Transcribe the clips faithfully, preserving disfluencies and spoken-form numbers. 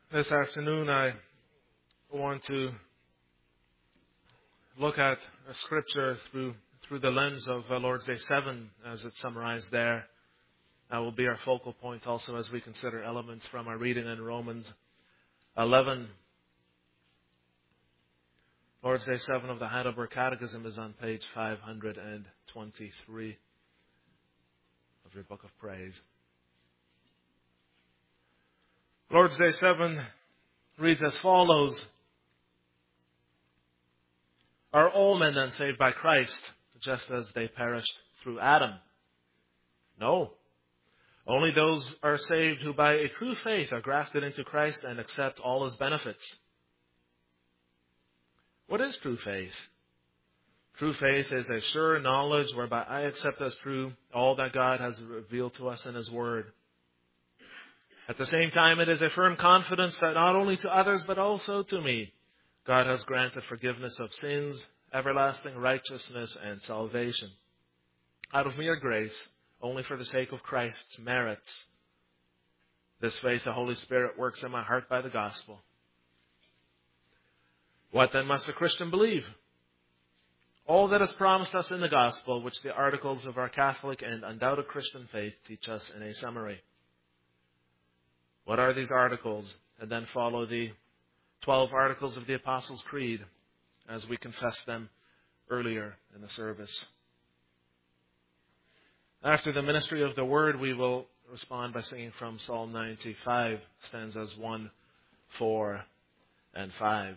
This afternoon I want to look at a scripture through through the lens of uh, Lord's Day seven as it's summarized there. That will be our focal point also as we consider elements from our reading in Romans eleven. Lord's Day seven of the Heidelberg Catechism is on page five hundred twenty-three of your Book of Praise. Lord's Day seven reads as follows. Are all men then saved by Christ, just as they perished through Adam? No. Only those are saved who by a true faith are grafted into Christ and accept all His benefits. What is true faith? True faith is a sure knowledge whereby I accept as true all that God has revealed to us in His Word. At the same time, it is a firm confidence that not only to others but also to me, God has granted forgiveness of sins, everlasting righteousness, and salvation. Out of mere grace, only for the sake of Christ's merits. This faith the Holy Spirit works in my heart by the gospel. What then must a Christian believe? All that is promised us in the gospel, which the articles of our Catholic and undoubted Christian faith teach us in a summary. What are these articles? And then follow the twelve articles of the Apostles' Creed as we confessed them earlier in the service. After the ministry of the Word, we will respond by singing from Psalm ninety-five, stanzas one, four, and five.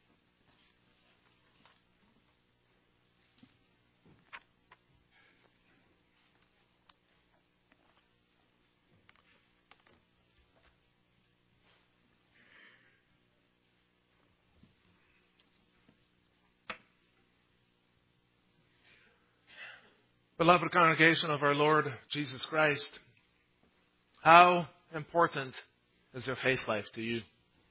Beloved congregation of our Lord Jesus Christ, how important is your faith life to you?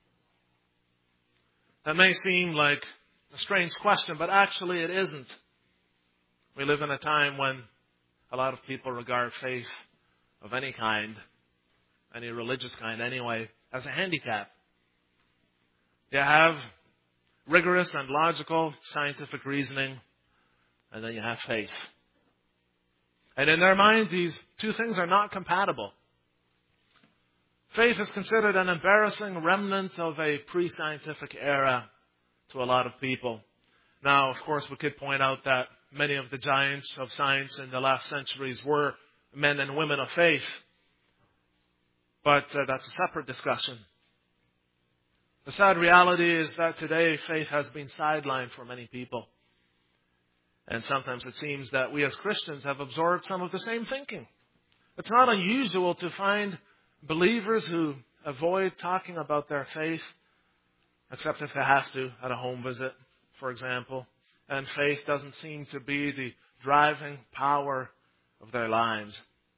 That may seem like a strange question, but actually it isn't. We live in a time when a lot of people regard faith of any kind, any religious kind anyway, as a handicap. You have rigorous and logical scientific reasoning, and then you have faith. And in their mind, these two things are not compatible. Faith is considered an embarrassing remnant of a pre-scientific era to a lot of people. Now, of course, we could point out that many of the giants of science in the last centuries were men and women of faith. But uh, that's a separate discussion. The sad reality is that today faith has been sidelined for many people. And sometimes it seems that we as Christians have absorbed some of the same thinking. It's not unusual to find believers who avoid talking about their faith, except if they have to at a home visit, for example. And faith doesn't seem to be the driving power of their lives.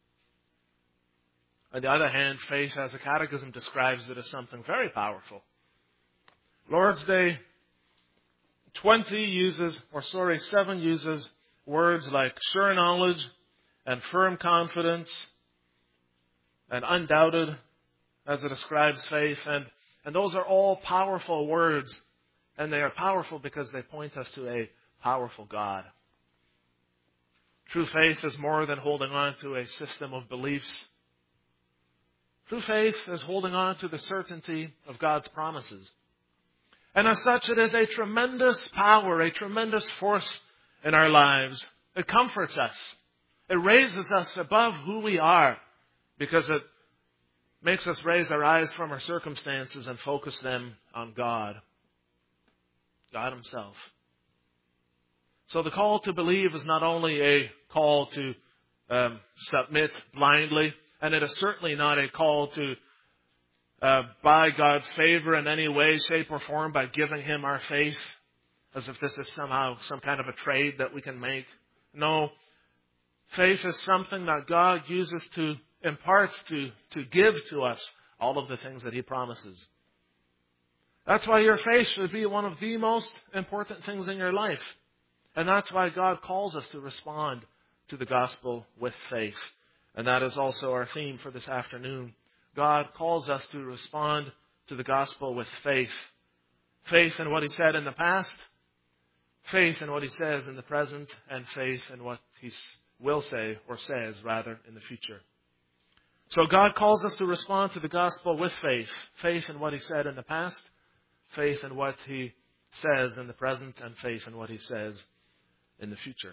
On the other hand, faith, as the Catechism describes it, is something very powerful. Lord's Day twenty uses, or sorry, seven uses words like sure knowledge and firm confidence and undoubted as it describes faith. And, and those are all powerful words. And they are powerful because they point us to a powerful God. True faith is more than holding on to a system of beliefs. True faith is holding on to the certainty of God's promises. And as such, it is a tremendous power, a tremendous force in our lives. It comforts us. It raises us above who we are because it makes us raise our eyes from our circumstances and focus them on God, God Himself. So the call to believe is not only a call to um, submit blindly, and it is certainly not a call to Uh, by God's favor in any way, shape, or form by giving Him our faith, as if this is somehow some kind of a trade that we can make. No, faith is something that God uses to impart, to, to give to us all of the things that He promises. That's why your faith should be one of the most important things in your life. And that's why God calls us to respond to the gospel with faith. And that is also our theme for this afternoon. God calls us to respond to the gospel with faith. Faith in what he said in the past, faith in what he says in the present, and faith in what he will say, or says rather, in the future. So God calls us to respond to the gospel with faith. Faith in what he said in the past, faith in what he says in the present, and faith in what he says in the future.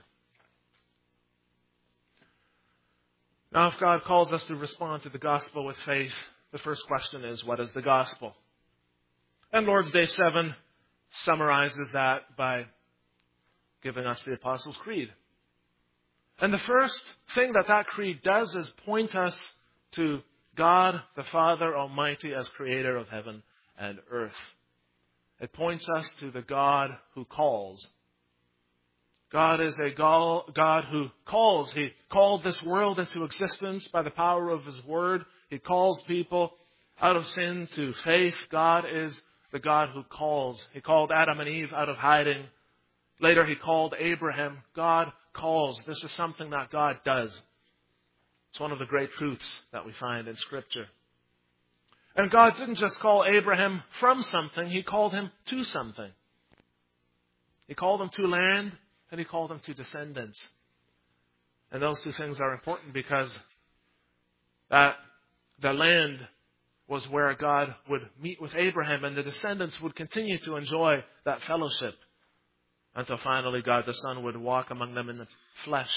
Now, if God calls us to respond to the gospel with faith, the first question is, what is the gospel? And Lord's Day seven summarizes that by giving us the Apostles' Creed. And the first thing that that creed does is point us to God the Father Almighty as creator of heaven and earth. It points us to the God who calls. God is a God who calls. He called this world into existence by the power of His Word. He calls people out of sin to faith. God is the God who calls. He called Adam and Eve out of hiding. Later He called Abraham. God calls. This is something that God does. It's one of the great truths that we find in Scripture. And God didn't just call Abraham from something. He called him to something. He called him to land, and He called him to descendants. And those two things are important because that the land was where God would meet with Abraham, and the descendants would continue to enjoy that fellowship until finally God the Son would walk among them in the flesh.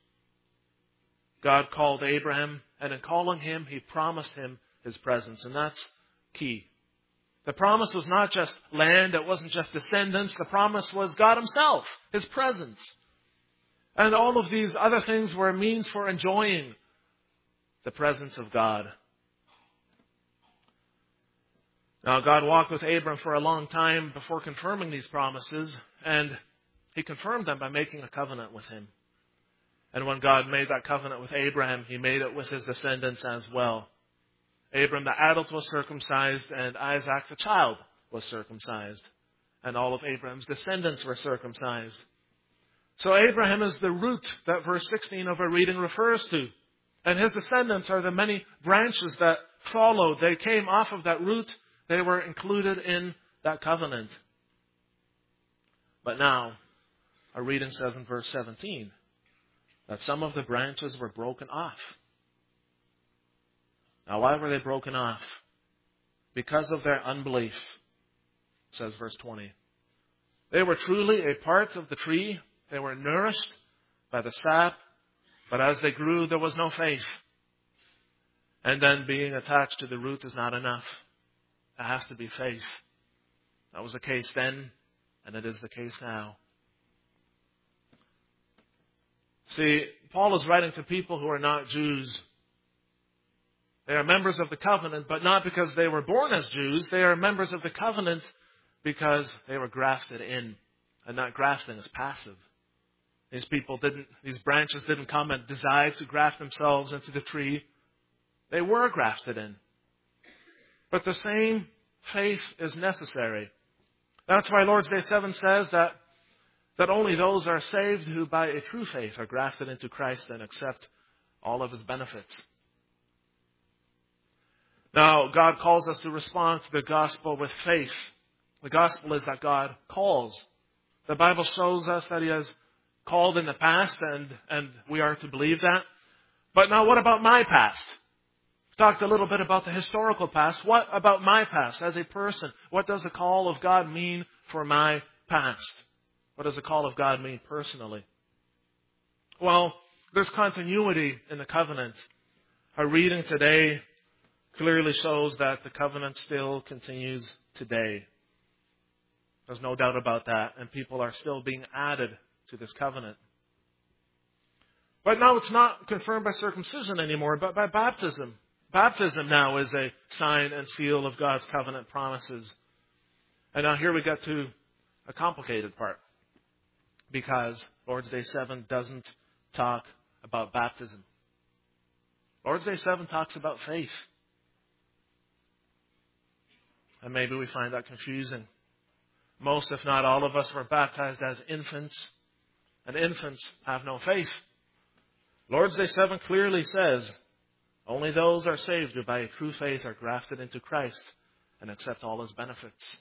God called Abraham, and in calling him, He promised him His presence, and that's key. The promise was not just land, it wasn't just descendants, the promise was God Himself, His presence. And all of these other things were a means for enjoying the presence of God. Now, God walked with Abram for a long time before confirming these promises, and He confirmed them by making a covenant with him. And when God made that covenant with Abraham, He made it with his descendants as well. Abram the adult was circumcised, and Isaac the child was circumcised. And all of Abraham's descendants were circumcised. So Abraham is the root that verse sixteen of our reading refers to. And his descendants are the many branches that followed. They came off of that root. They were included in that covenant. But now, our reading says in verse seventeen that some of the branches were broken off. Now, why were they broken off? Because of their unbelief, says verse twenty. They were truly a part of the tree. They were nourished by the sap, but as they grew, there was no faith. And then being attached to the root is not enough. It has to be faith. That was the case then, and it is the case now. See, Paul is writing to people who are not Jews. They are members of the covenant, but not because they were born as Jews. They are members of the covenant because they were grafted in. And that grafting is passive. These people didn't, these branches didn't come and decide to graft themselves into the tree. They were grafted in. But the same faith is necessary. That's why Lord's Day seven says that, that only those are saved who by a true faith are grafted into Christ and accept all of His benefits. Now, God calls us to respond to the gospel with faith. The gospel is that God calls. The Bible shows us that He has called in the past, and, and we are to believe that. But now, what about my past? We talked a little bit about the historical past. What about my past as a person? What does the call of God mean for my past? What does the call of God mean personally? Well, there's continuity in the covenant. Our reading today clearly shows that the covenant still continues today. There's no doubt about that. And people are still being added to this covenant. But now it's not confirmed by circumcision anymore, but by baptism. Baptism now is a sign and seal of God's covenant promises. And now here we get to a complicated part. Because Lord's Day seven doesn't talk about baptism. Lord's Day seven talks about faith. And maybe we find that confusing. Most, if not all of us, were baptized as infants. And infants have no faith. Lord's Day seven clearly says, only those are saved who by a true faith are grafted into Christ and accept all His benefits.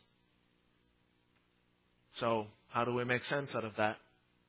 So, how do we make sense out of that?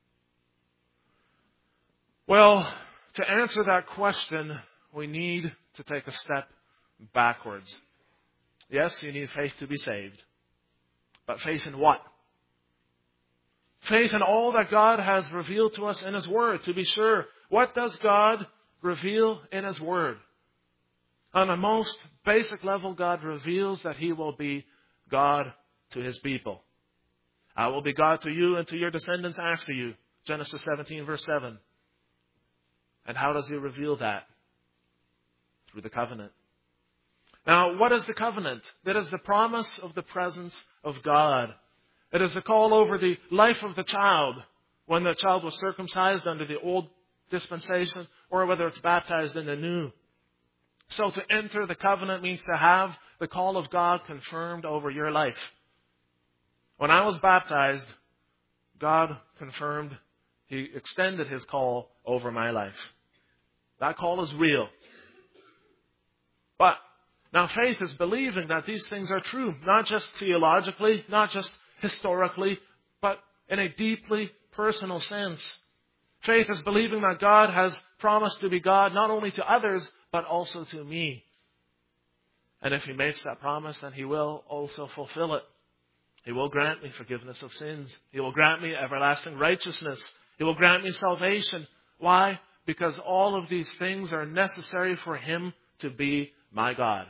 Well, to answer that question, we need to take a step backwards. Yes, you need faith to be saved. But faith in what? Faith in all that God has revealed to us in His Word. To be sure, what does God reveal in His Word? On a most basic level, God reveals that He will be God to His people. I will be God to you and to your descendants after you. Genesis seventeen, verse seven. And how does He reveal that? Through the covenant. Now, what is the covenant? It is the promise of the presence of God. It is the call over the life of the child when the child was circumcised under the old dispensation, or whether it's baptized in the new. So to enter the covenant means to have the call of God confirmed over your life. When I was baptized, God confirmed, He extended His call over my life. That call is real. But now faith is believing that these things are true, not just theologically, not just historically, but in a deeply personal sense. Faith is believing that God has promised to be God not only to others, but also to me. And if He makes that promise, then He will also fulfill it. He will grant me forgiveness of sins. He will grant me everlasting righteousness. He will grant me salvation. Why? Because all of these things are necessary for Him to be my God.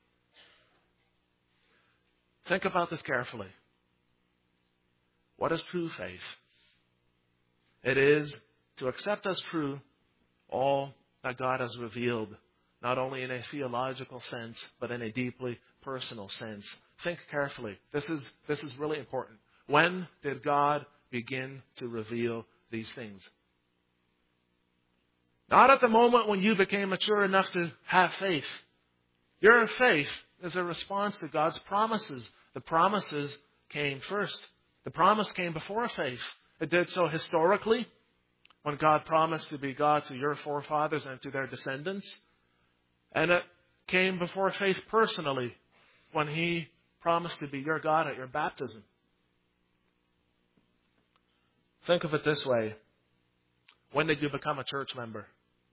Think about this carefully. What is true faith? It is to accept as true all that God has revealed, not only in a theological sense, but in a deeply personal sense. Think carefully. This is, this is really important. When did God begin to reveal these things? Not at the moment when you became mature enough to have faith. Your faith is a response to God's promises. The promises came first. The promise came before faith. It did so historically, when God promised to be God to your forefathers and to their descendants. And it came before faith personally, when He promised to be your God at your baptism. Think of it this way. When did you become a church member?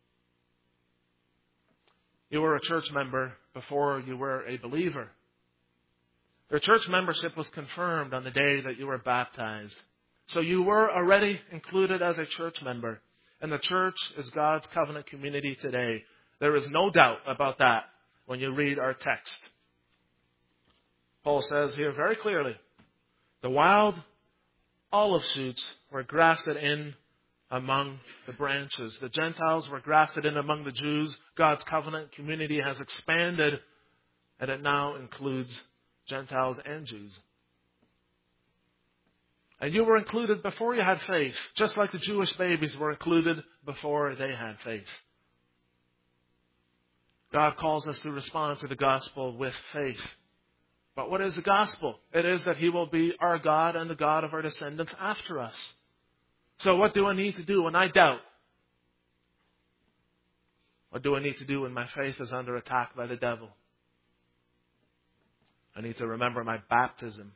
You were a church member before you were a believer. Your church membership was confirmed on the day that you were baptized. So you were already included as a church member. And the church is God's covenant community today. There is no doubt about that when you read our text. Paul says here very clearly, the wild olive shoots were grafted in among the branches. The Gentiles were grafted in among the Jews. God's covenant community has expanded, and it now includes Gentiles and Jews. And you were included before you had faith, just like the Jewish babies were included before they had faith. God calls us to respond to the gospel with faith. But what is the gospel? It is that He will be our God and the God of our descendants after us. So what do I need to do when I doubt? What do I need to do when my faith is under attack by the devil? I need to remember my baptism.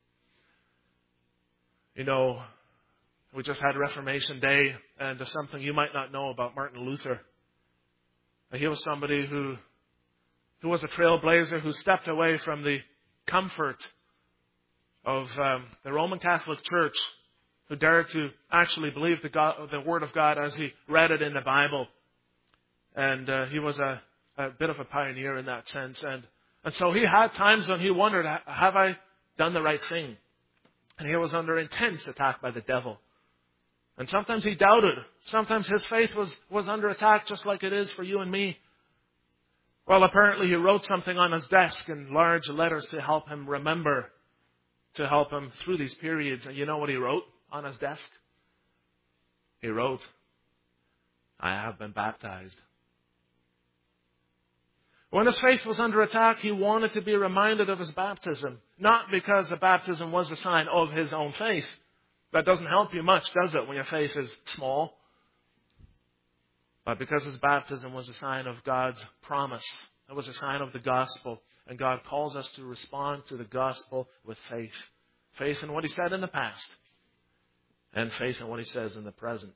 You know, we just had Reformation Day, and there's something you might not know about Martin Luther. He was somebody who, who was a trailblazer who stepped away from the comfort of um, the Roman Catholic Church, who dared to actually believe the, God, the Word of God as he read it in the Bible. And uh, he was a, a bit of a pioneer in that sense. And, and so he had times when he wondered, have I done the right thing? And he was under intense attack by the devil. And sometimes he doubted. Sometimes his faith was, was under attack, just like it is for you and me. Well, apparently he wrote something on his desk in large letters to help him remember, to help him through these periods. And you know what he wrote on his desk? He wrote, I have been baptized. When his faith was under attack, he wanted to be reminded of his baptism. Not because the baptism was a sign of his own faith. That doesn't help you much, does it, when your faith is small? But because his baptism was a sign of God's promise. It was a sign of the gospel. And God calls us to respond to the gospel with faith. Faith in what He said in the past. And faith in what He says in the present.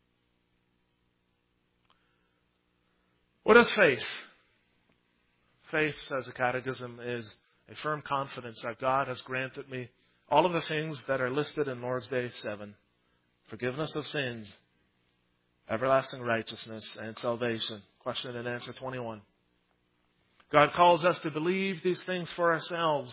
What is faith? Faith, says the Catechism, is a firm confidence that God has granted me all of the things that are listed in Lord's Day seven. Forgiveness of sins, everlasting righteousness, and salvation. Question and answer twenty-one. God calls us to believe these things for ourselves.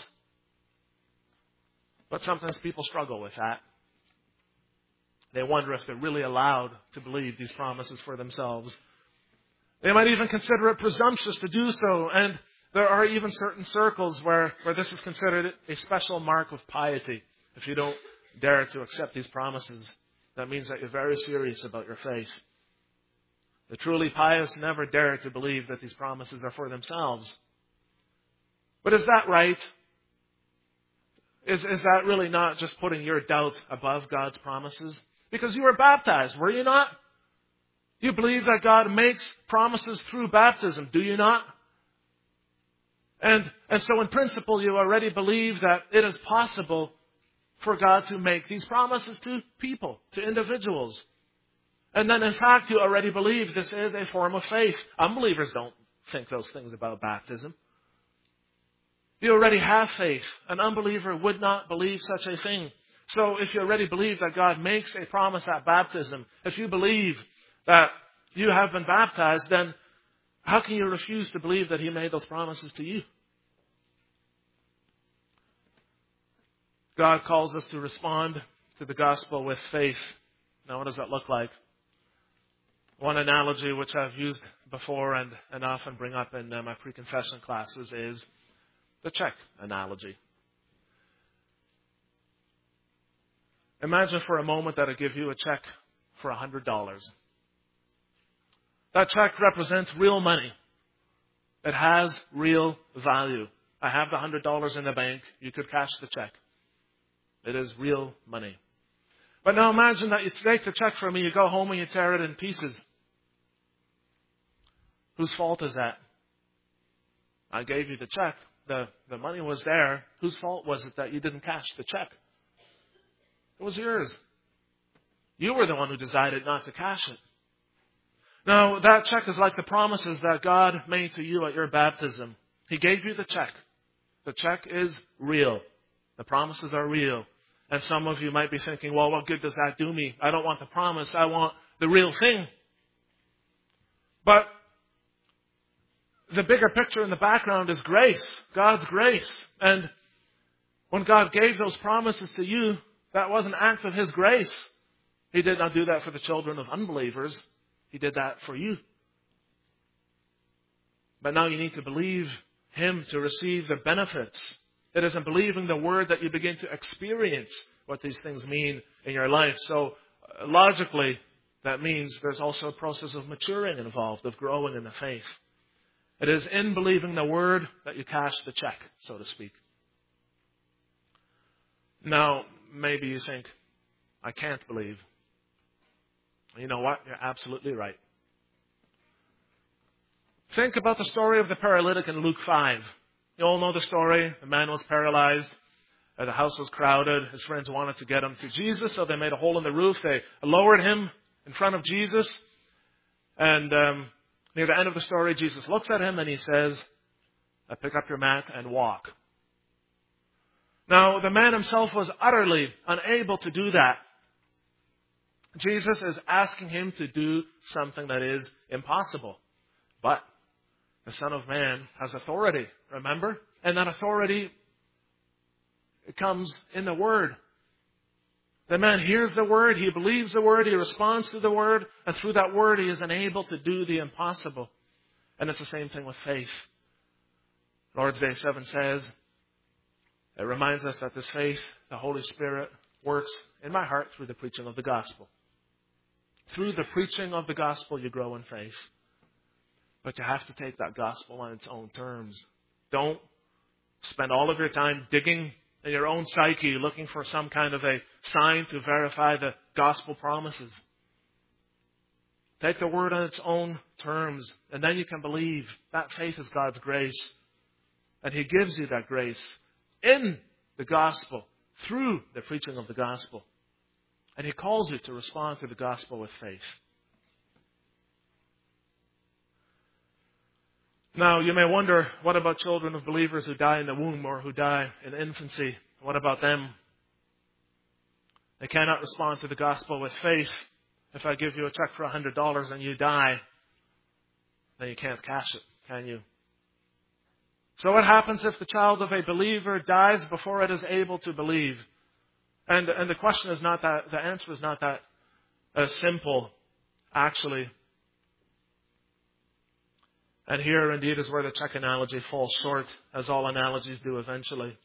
But sometimes people struggle with that. They wonder if they're really allowed to believe these promises for themselves. They might even consider it presumptuous to do so. And there are even certain circles where, where this is considered a special mark of piety. If you don't dare to accept these promises, that means that you're very serious about your faith. The truly pious never dare to believe that these promises are for themselves. But is that right? Is, is that really not just putting your doubt above God's promises? Because you were baptized, were you not? You believe that God makes promises through baptism, do you not? And, and so in principle, you already believe that it is possible for God to make these promises to people, to individuals. And then in fact, you already believe this is a form of faith. Unbelievers don't think those things about baptism. You already have faith. An unbeliever would not believe such a thing. So if you already believe that God makes a promise at baptism, if you believe that you have been baptized, then how can you refuse to believe that He made those promises to you? God calls us to respond to the gospel with faith. Now, what does that look like? One analogy which I've used before and, and often bring up in uh, my pre-confession classes is the check analogy. Imagine for a moment that I give you a check for one hundred dollars. That check represents real money. It has real value. I have the one hundred dollars in the bank. You could cash the check. It is real money. But now imagine that you take the check from me, you go home and you tear it in pieces. Whose fault is that? I gave you the check. The, the money was there. Whose fault was it that you didn't cash the check? It was yours. You were the one who decided not to cash it. Now, that check is like the promises that God made to you at your baptism. He gave you the check. The check is real. The promises are real. And some of you might be thinking, well, what good does that do me? I don't want the promise. I want the real thing. But the bigger picture in the background is grace, God's grace. And when God gave those promises to you, that was an act of His grace. He did not do that for the children of unbelievers. He did that for you. But now you need to believe Him to receive the benefits. It is in believing the Word that you begin to experience what these things mean in your life. So uh, logically, that means there's also a process of maturing involved, of growing in the faith. It is in believing the Word that you cash the check, so to speak. Now, maybe you think, I can't believe. You know what? You're absolutely right. Think about the story of the paralytic in Luke five. You all know the story. The man was paralyzed. The house was crowded. His friends wanted to get him to Jesus, so they made a hole in the roof. They lowered him in front of Jesus. And um, near the end of the story, Jesus looks at him and He says, pick up your mat and walk. Now, the man himself was utterly unable to do that. Jesus is asking him to do something that is impossible. But the Son of Man has authority, remember? And that authority, it comes in the Word. The man hears the Word, he believes the Word, he responds to the Word, and through that Word he is enabled to do the impossible. And it's the same thing with faith. Lord's Day seven says, it reminds us that this faith, the Holy Spirit, works in my heart through the preaching of the gospel. Through the preaching of the gospel, you grow in faith. But you have to take that gospel on its own terms. Don't spend all of your time digging in your own psyche, looking for some kind of a sign to verify the gospel promises. Take the Word on its own terms, and then you can believe. That faith is God's grace. And He gives you that grace in the gospel, through the preaching of the gospel. And He calls you to respond to the gospel with faith. Now, you may wonder, what about children of believers who die in the womb or who die in infancy? What about them? They cannot respond to the gospel with faith. If I give you a check for one hundred dollars and you die, then you can't cash it, can you? So what happens if the child of a believer dies before it is able to believe? And, and the question is not that, the answer is not that uh, simple, actually. And here, indeed, is where the check analogy falls short, as all analogies do eventually.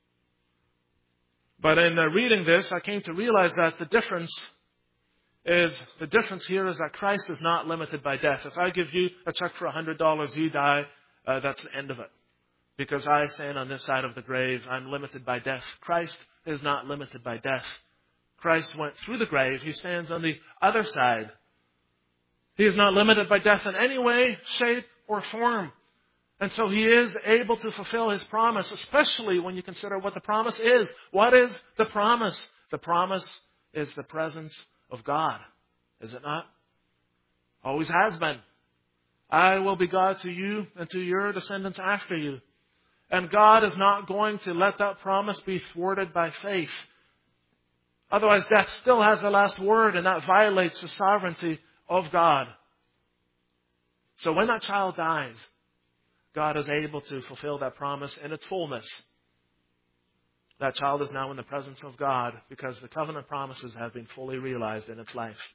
But in uh, reading this, I came to realize that the difference is, the difference here is that Christ is not limited by death. If I give you a check for one hundred dollars, you die, uh, that's the end of it. Because I stand on this side of the grave, I'm limited by death. Christ is not limited by death. Christ went through the grave. He stands on the other side. He is not limited by death in any way, shape, or form. And so He is able to fulfill His promise, especially when you consider what the promise is. What is the promise? The promise is the presence of God. Is it not? Always has been. I will be God to you and to your descendants after you. And God is not going to let that promise be thwarted by faith. Otherwise, death still has the last word, and that violates the sovereignty of God. So when that child dies, God is able to fulfill that promise in its fullness. That child is now in the presence of God because the covenant promises have been fully realized in its life.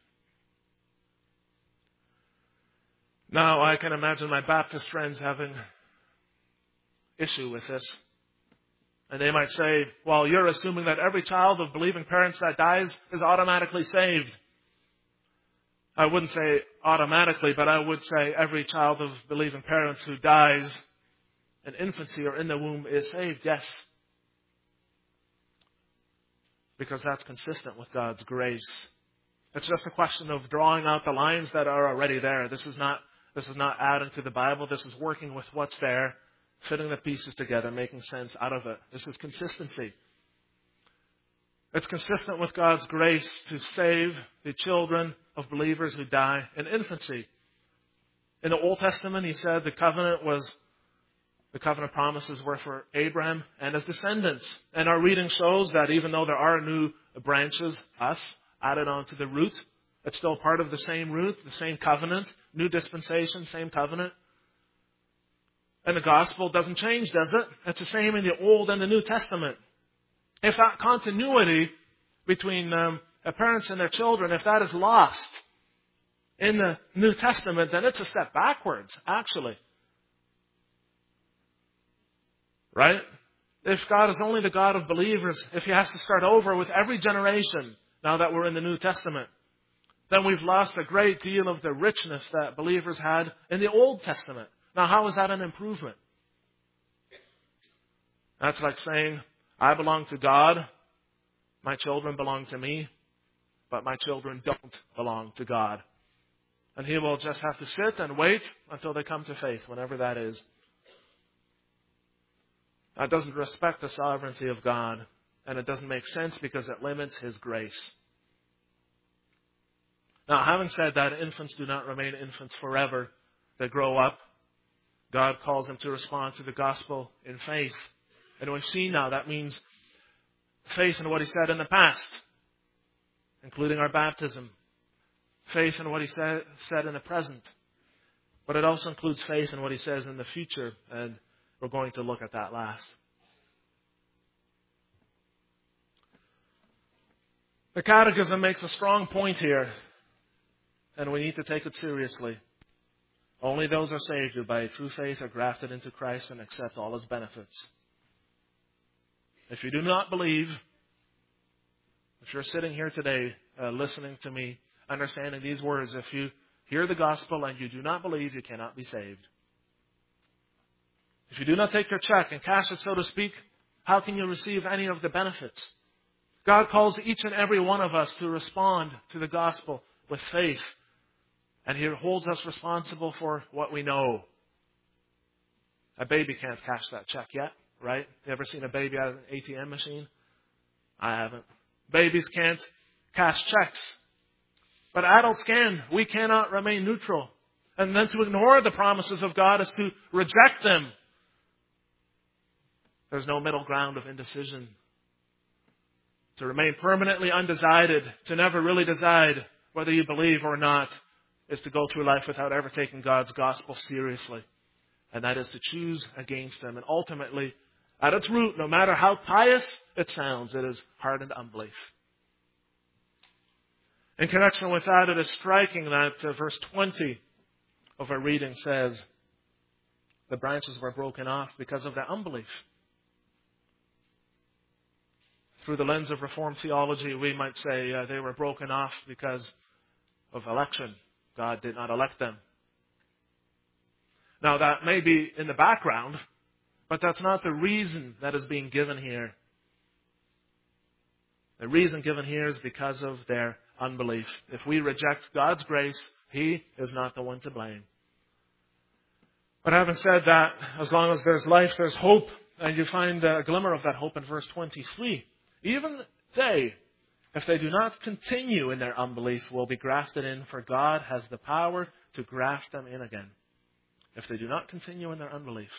Now, I can imagine my Baptist friends having issue with this. And they might say, well, you're assuming that every child of believing parents that dies is automatically saved. I wouldn't say automatically, but I would say every child of believing parents who dies in infancy or in the womb is saved, yes. Because that's consistent with God's grace. It's just a question of drawing out the lines that are already there. This is not, this is not adding to the Bible. This is working with what's there, fitting the pieces together, making sense out of it. This is consistency. It's consistent with God's grace to save the children of believers who die in infancy. In the Old Testament, He said the covenant was, the covenant promises were for Abraham and his descendants. And our reading shows that even though there are new branches, us, added onto the root, it's still part of the same root, the same covenant, new dispensation, same covenant. And the gospel doesn't change, does it? It's the same in the Old and the New Testament. If that continuity between um, parents and their children, if that is lost in the New Testament, then it's a step backwards, actually. Right? If God is only the God of believers, if He has to start over with every generation, now that we're in the New Testament, then we've lost a great deal of the richness that believers had in the Old Testament. Now, how is that an improvement? That's like saying, I belong to God, my children belong to me, but my children don't belong to God. And He will just have to sit and wait until they come to faith, whenever that is. That doesn't respect the sovereignty of God, and it doesn't make sense because it limits His grace. Now, having said that, infants do not remain infants forever. They grow up. God calls them to respond to the gospel in faith. And we've seen now that means faith in what He said in the past, including our baptism. Faith in what He said, said in the present. But it also includes faith in what He says in the future. And we're going to look at that last. The Catechism makes a strong point here, and we need to take it seriously. Only those are saved who by true faith are grafted into Christ and accept all His benefits. If you do not believe, if you're sitting here today uh, listening to me, understanding these words, if you hear the gospel and you do not believe, you cannot be saved. If you do not take your check and cash it, so to speak, how can you receive any of the benefits? God calls each and every one of us to respond to the gospel with faith. And He holds us responsible for what we know. A baby can't cash that check yet, right? You ever seen a baby out of an A T M machine? I haven't. Babies can't cash checks. But adults can. We cannot remain neutral. And then to ignore the promises of God is to reject them. There's no middle ground of indecision. To remain permanently undecided, to never really decide whether you believe or not, is to go through life without ever taking God's gospel seriously. And that is to choose against Him. And ultimately, at its root, no matter how pious it sounds, it is hardened unbelief. In connection with that, it is striking that uh, verse twenty of our reading says, the branches were broken off because of their unbelief. Through the lens of Reformed theology, we might say uh, they were broken off because of election. God did not elect them. Now, that may be in the background, but that's not the reason that is being given here. The reason given here is because of their unbelief. If we reject God's grace, He is not the one to blame. But having said that, as long as there's life, there's hope. And you find a glimmer of that hope in verse twenty-three. Even they, if they do not continue in their unbelief, will be grafted in, for God has the power to graft them in again. If they do not continue in their unbelief.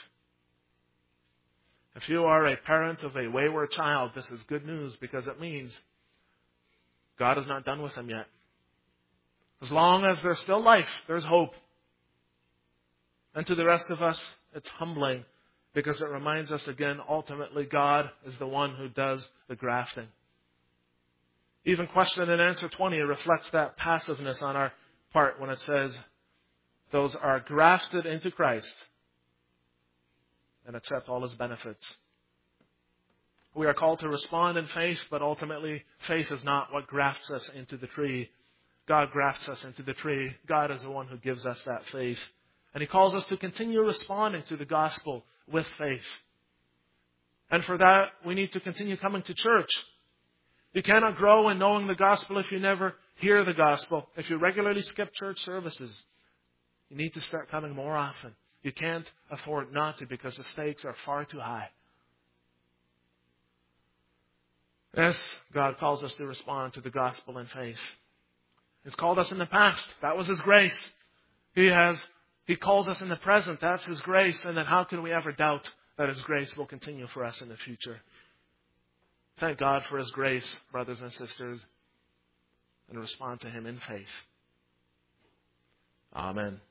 If you are a parent of a wayward child, this is good news, because it means God is not done with them yet. As long as there's still life, there's hope. And to the rest of us, it's humbling, because it reminds us again, ultimately, God is the one who does the grafting. Even question and answer twenty reflects that passiveness on our part when it says, those are grafted into Christ and accept all His benefits. We are called to respond in faith, but ultimately, faith is not what grafts us into the tree. God grafts us into the tree. God is the one who gives us that faith. And He calls us to continue responding to the gospel with faith. And for that, we need to continue coming to church. You cannot grow in knowing the gospel if you never hear the gospel. If you regularly skip church services, you need to start coming more often. You can't afford not to, because the stakes are far too high. Yes, God calls us to respond to the gospel in faith. He's called us in the past. That was His grace. He has, He calls us in the present. That's His grace. And then how can we ever doubt that His grace will continue for us in the future? Thank God for His grace, brothers and sisters, and respond to Him in faith. Amen.